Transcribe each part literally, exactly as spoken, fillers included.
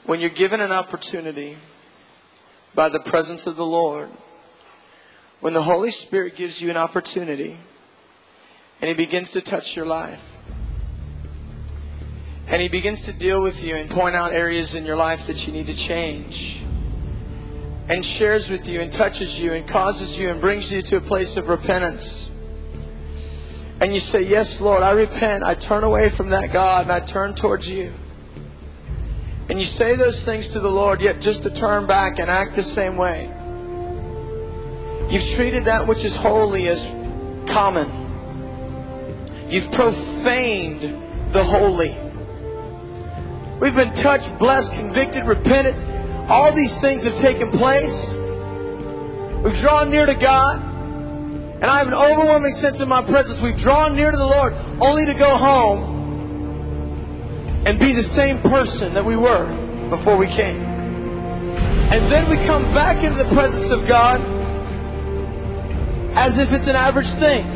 when you're given an opportunity by the presence of the Lord, when the Holy Spirit gives you an opportunity and He begins to touch your life, and He begins to deal with you and point out areas in your life that you need to change, and shares with you and touches you and causes you and brings you to a place of repentance, and you say, yes, Lord, I repent. I turn away from that God and I turn towards You. And you say those things to the Lord, yet just to turn back and act the same way. You've treated that which is holy as common. You've profaned the holy. We've been touched, blessed, convicted, repented. All these things have taken place. We've drawn near to God. And I have an overwhelming sense of my presence. We've drawn near to the Lord only to go home and be the same person that we were before we came. And then we come back into the presence of God as if it's an average thing.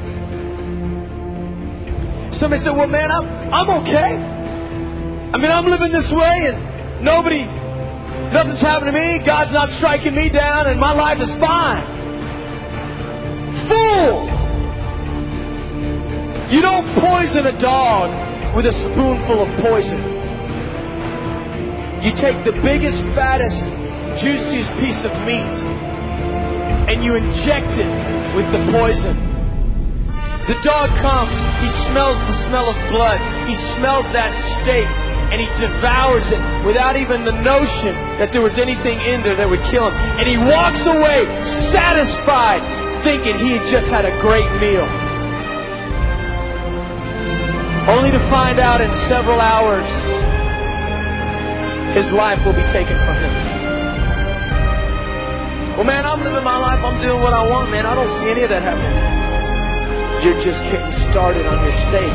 Somebody said, well, man, I'm, I'm okay. I mean, I'm living this way and nobody, nothing's happening to me. God's not striking me down and my life is fine. Fool! You don't poison a dog with a spoonful of poison. You take the biggest, fattest, juiciest piece of meat and you inject it with the poison. The dog comes, he smells the smell of blood, he smells that steak, and he devours it without even the notion that there was anything in there that would kill him. And he walks away satisfied, thinking he had just had a great meal. Only to find out in several hours, his life will be taken from him. Well, man, I'm living my life, I'm doing what I want, man. I don't see any of that happening. You're just getting started on your stage.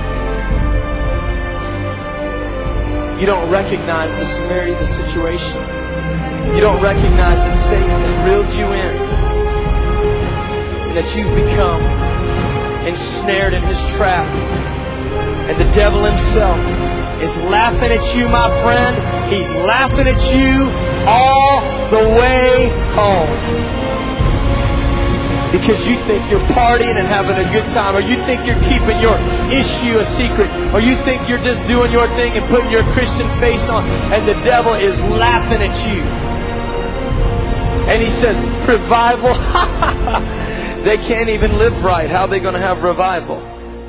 You don't recognize the severity of the situation. You don't recognize that Satan has reeled you in, and that you've become ensnared in his trap. And the devil himself is laughing at you, my friend. He's laughing at you all the way home. Because you think you're partying and having a good time, or you think you're keeping your issue a secret, or you think you're just doing your thing and putting your Christian face on, and the devil is laughing at you. And he says, revival? They can't even live right. How are they going to have revival?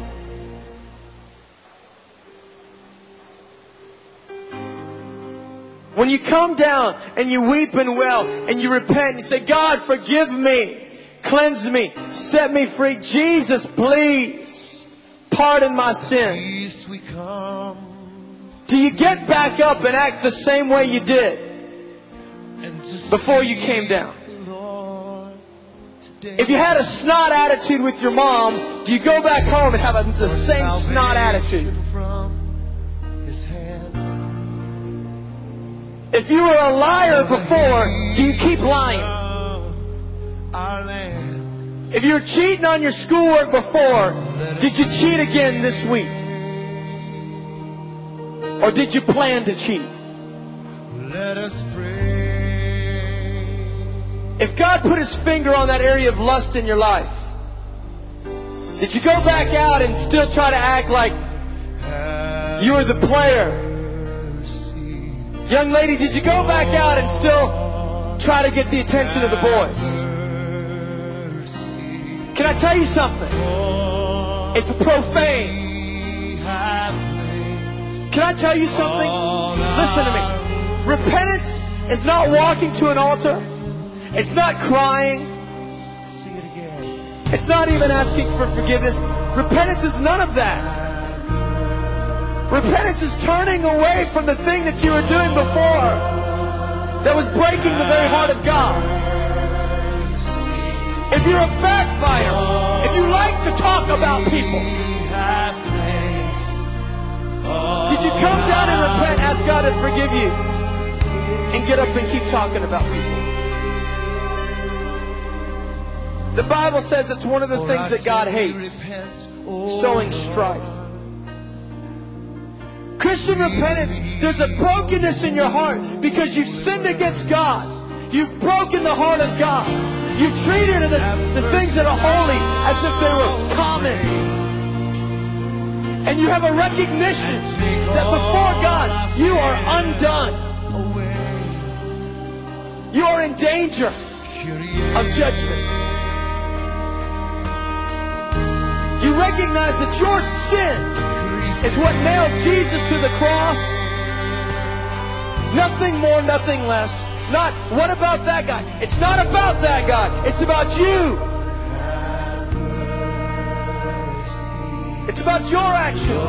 When you come down and you weep and wail and you repent and you say, God, forgive me. Cleanse me. Set me free. Jesus, please. Pardon my sins. Do you get back up and act the same way you did before you came down? If you had a snot attitude with your mom, do you go back home and have a, the same snot attitude? If you were a liar before, do you keep lying? If you were cheating on your schoolwork before, did you cheat again this week? Or did you plan to cheat? Let us pray. If God put His finger on that area of lust in your life, did you go back out and still try to act like you were the player? Young lady, did you go back out and still try to get the attention of the boys? Can I tell you something? It's profane. Can I tell you something? Listen to me. Repentance is not walking to an altar. It's not crying. It's not even asking for forgiveness. Repentance is none of that. Repentance is turning away from the thing that you were doing before that was breaking the very heart of God. If you're a backbiter, if you like to talk about people, did you come down and repent, ask God to forgive you, and get up and keep talking about people? The Bible says it's one of the things that God hates, sowing strife. Christian repentance, there's a brokenness in your heart because you've sinned against God. You've broken the heart of God. You've treated the, the things that are holy as if they were common. And you have a recognition that before God, you are undone. You are in danger of judgment. You recognize that your sin is what nailed Jesus to the cross. Nothing more, nothing less. Not, what about that guy? It's not about that guy. It's about you. It's about your actions.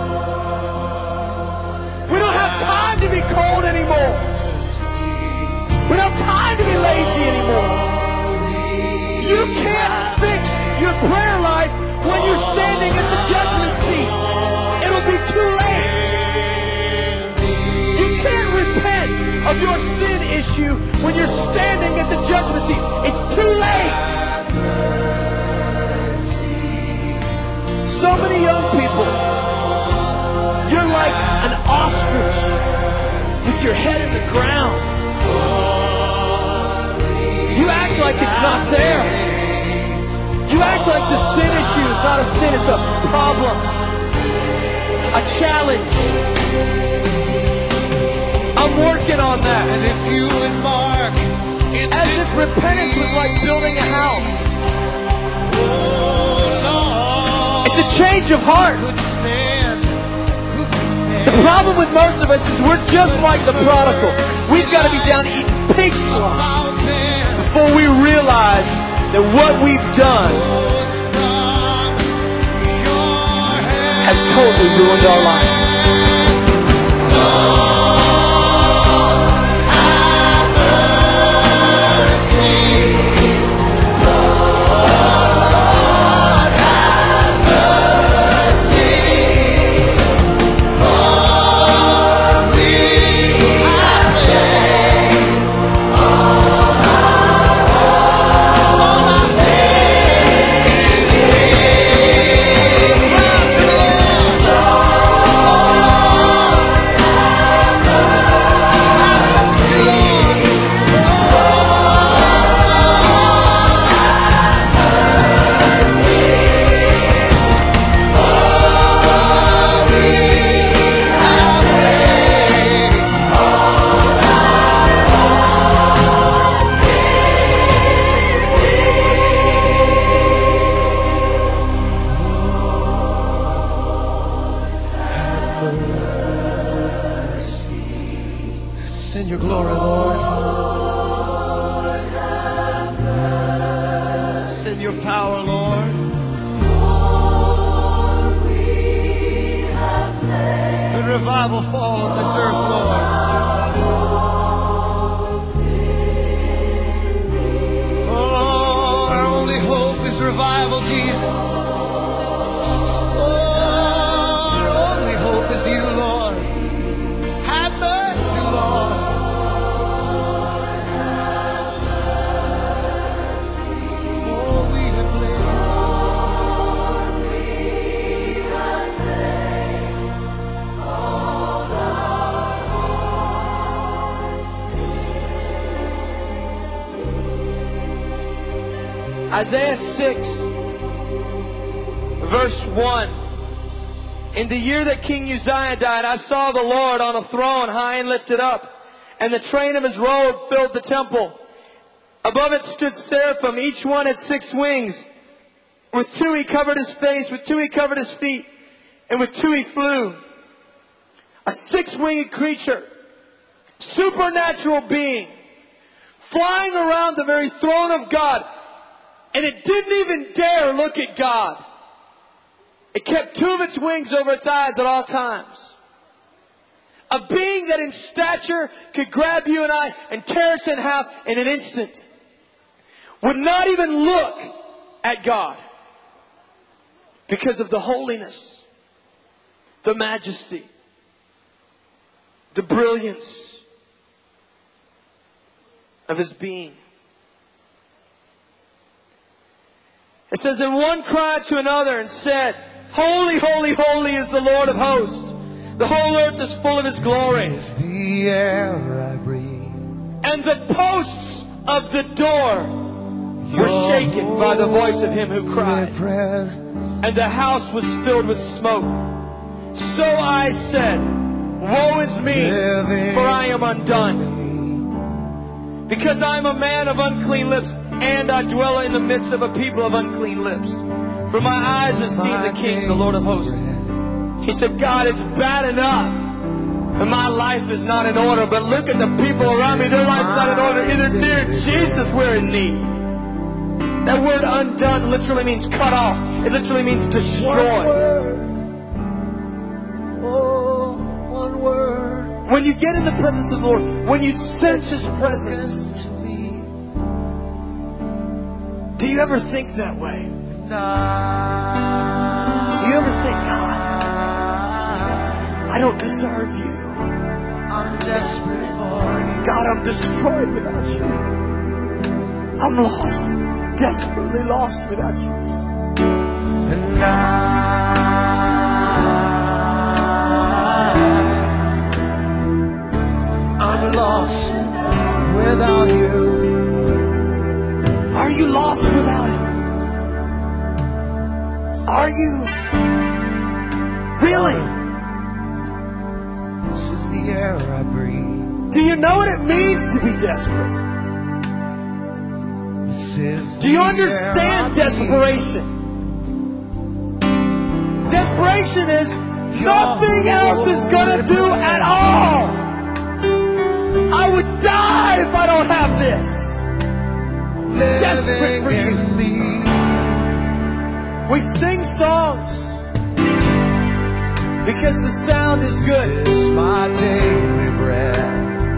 We don't have time to be cold anymore. We don't have time to be lazy anymore. You can't fix your prayer life when you're standing at the judgment seat. It'll be too late. You can't repent of your sin issue when you're standing at the judgment seat. It's too late. So many young people, you're like an ostrich with your head in the ground. You act like it's not there. You act like the sin issue is not a sin, it's a problem. A challenge. I'm working on that. And if you embark in As if repentance was like building a house. It's a change of heart. The problem with most of us is we're just like the prodigal. We've got to be down eating pig slop before we realize that what we've done has totally ruined our life. Send your glory, Lord. Send your power, Lord. Let revival fall on this earth, Lord. Oh, our only hope is revival, Jesus. Oh, our only hope is you, Lord. Have mercy, Lord. Isaiah six, verse one. In the year that King Uzziah died, I saw the Lord on a throne high and lifted up, and the train of his robe filled the temple. Above it stood seraphim, each one had six wings. With two he covered his face, with two he covered his feet, and with two he flew. A six-winged creature, supernatural being, flying around the very throne of God. And it didn't even dare look at God. It kept two of its wings over its eyes at all times. A being that in stature could grab you and I and tear us in half in an instant. Would not even look at God. Because of the holiness, the majesty, the brilliance of His being. It says, and one cried to another and said, Holy, holy, holy is the Lord of hosts. The whole earth is full of His glory. This is the air I breathe. And the posts of the door were shaken by the voice of Him who cried. And the house was filled with smoke. So I said, woe is me, for I am undone. Because I am a man of unclean lips, and I dwell in the midst of a people of unclean lips. For my eyes have seen the King, the Lord of hosts. He said, God, it's bad enough that my life is not in order, but look at the people around me, their life's not in order. Either dear Jesus, we're in need. That word undone literally means cut off. It literally means destroy. Oh, one word. When you get in the presence of the Lord, when you sense His presence, do you ever think that way? Do you ever think, God, I don't deserve you. I'm desperate for you. God, I'm destroyed without you. I'm lost, desperately lost without you. And I, I'm lost without you. Are you lost without Him? Are you? Really? This is the air I breathe. Do you know what it means to be desperate? This is Do you the understand air I desperation? Desperation is nothing else is going to do at all. I would die if I don't have this. breathe. Desperate for you. Living in me. We sing songs because the sound is good. This is my daily bread.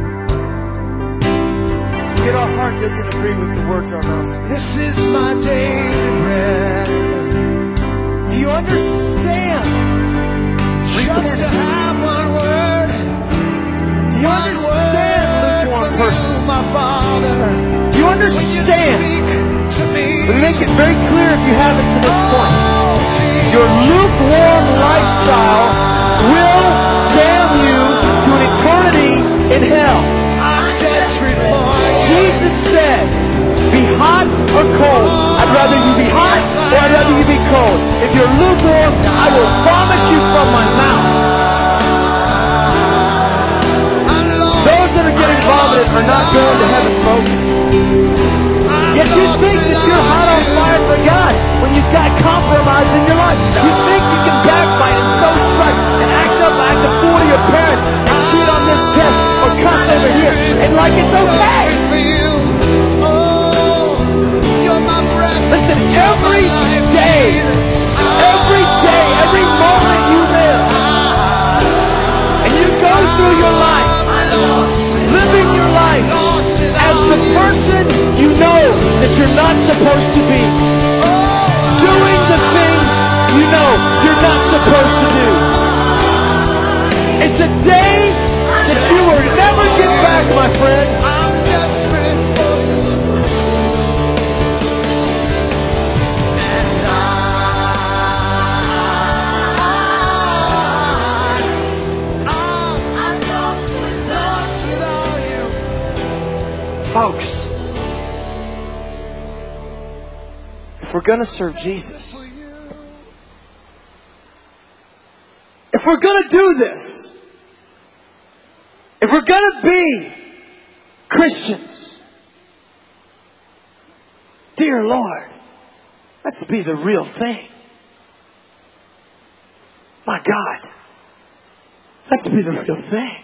Yet our heart doesn't agree with the words our mouth speaks. This is my daily bread. Do you understand? Just to have one word. Do you One understand, word lukewarm from person? you, my Father. Do you When you understand? speak to me. Let me make it very clear if you haven't to this point. Oh, Jesus. Your lukewarm lifestyle will damn you to an eternity in hell. I'm desperate for you. Jesus said, be hot or cold. I'd rather you be hot or I'd rather you be cold. If you're lukewarm, I will vomit you from my mouth. I'm lost. Those that are getting vomited are not going to heaven, folks. I'm Yet you lost think that you're without hot on you. fire for God when you've got compromise in your life. You think you can backbite and sow strife and act up, act a fool to your parents and cheat on this test or cuss over here and like it's okay. Desperate for you. Oh, you're my breath. Listen, every day, every day, every moment you live, and you go through your life, living your life as the person you know that you're not supposed to be, doing the things you know you're not supposed to do. It's a day that you will never get back, my friend. I'm desperate for you. And I, I'm lost without you. Folks, if we're going to serve Jesus, if we're going to do this, if we're going to be Christians, dear Lord, let's be the real thing. My God, let's be the real thing.